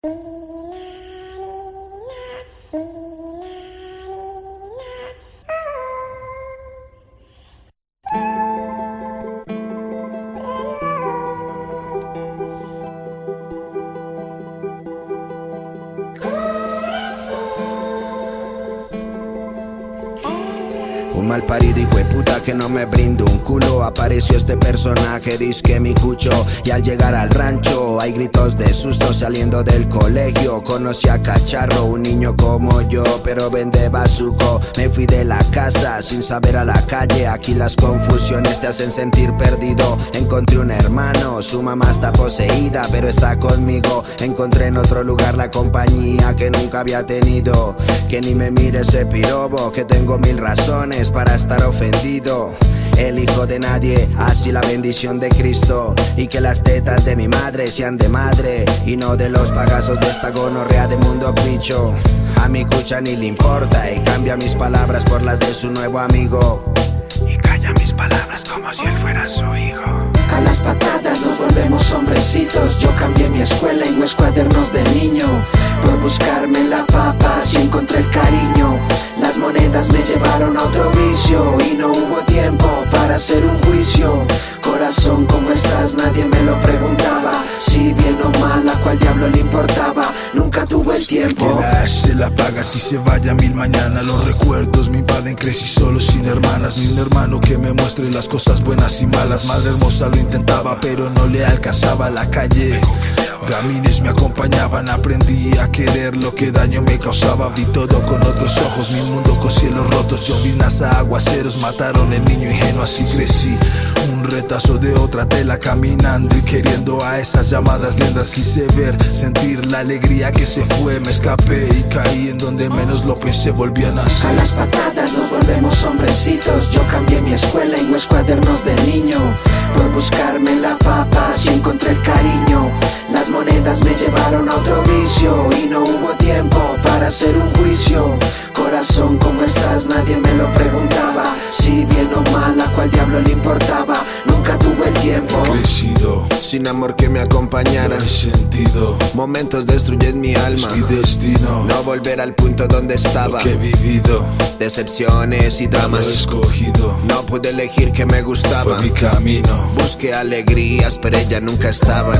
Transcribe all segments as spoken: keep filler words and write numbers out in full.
Un mal parido hijo de puta que no me brindo un culo. Apareció este personaje, disque mi cucho. Y al llegar al rancho hay gritos de susto. Saliendo del colegio conocí a Cacharro, un niño como yo pero vende bazuco. Me fui de la casa sin saber a la calle. Aquí las confusiones te hacen sentir perdido. Encontré un hermano, su mamá está poseída pero está conmigo. Encontré en otro lugar la compañía que nunca había tenido. Que ni me mire ese pirobo, que tengo mil razones para estar ofendido. El hijo de nadie, así la bendición de Cristo. Y que las tetas de mi madre sean de madre y no de los pagazos de esta gonorrea de mundo bicho. A mi cucha ni le importa y cambia mis palabras por las de su nuevo amigo. Y calla mis palabras como si él fuera su hijo. A las patadas nos volvemos hombrecitos. Yo cambié mi escuela y mis cuadernos de niño por buscarme la papa, si encontré el cariño. Las monedas me llevaron a otro vicio y no hubo tiempo para hacer un juicio. Corazón, ¿cómo estás? Nadie me lo preguntaba. Si bien o mal, a cuál diablo le importaba. Nunca tuve el tiempo. Que la se la paga si se vaya mil mañana. Los recuerdos me invaden, crecí solo sin hermanas. Ni un hermano que me muestre las cosas buenas y malas. Madre hermosa lo intentaba pero no le alcanzaba. La calle, gamines me acompañaban. Aprendí a querer lo que daño me causaba. Vi todo con otros ojos, mi mundo con cielos rotos. Llovinas a aguaceros mataron el niño ingenuo, así crecí. Un retazo de otra tela caminando y queriendo a esas llamadas lendas. Quise ver, sentir la alegría que se fue. Me escapé y caí en donde menos lo pensé, volví a nacer. A las patadas nos volvemos hombrecitos. Yo cambié mi escuela y mis cuadernos de niño por buscarme la papa, si encontré el cariño. Las monedas me llevaron a otro vicio y no hubo tiempo para hacer un juicio. Corazón, ¿cómo estás? Nadie me lo preguntaba. Si bien o mal, a cuál diablo le importaba. Nunca tuve el tiempo. He crecido sin amor que me acompañara. No he sentido momentos destruyen mi alma. Es mi destino no volver al punto donde estaba. Lo que he vivido, decepciones y dramas. Lo he escogido. No pude elegir que me gustaba. Fue mi camino. Busqué alegrías pero ellas nunca estaban.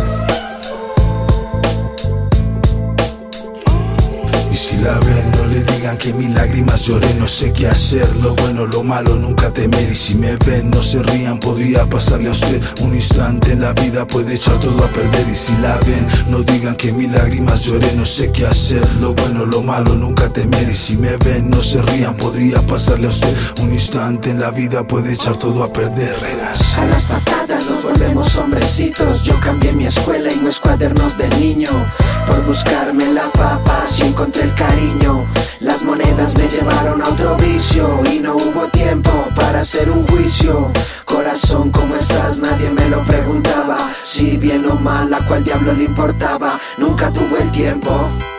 Si la ven, no le digan que mis lágrimas lloré. No sé qué hacer, lo bueno, lo malo, nunca temer. Y si me ven, no se rían, podría pasarle a usted. Un instante en la vida puede echar todo a perder. Y si la ven, no digan que mis lágrimas lloré. No sé qué hacer, lo bueno, lo malo, nunca temer. Y si me ven, no se rían, podría pasarle a usted. Un instante en la vida puede echar todo a perder. A las patadas nos volvemos hombrecitos. Yo cambié mi escuela y mis cuadernos de niño por buscarme la papa, si encontré el cariño. Las monedas me llevaron a otro vicio y no hubo tiempo para hacer un juicio. Corazón, ¿cómo estás? Nadie me lo preguntaba. Si bien o mal, a cuál diablo le importaba. Nunca tuve el tiempo.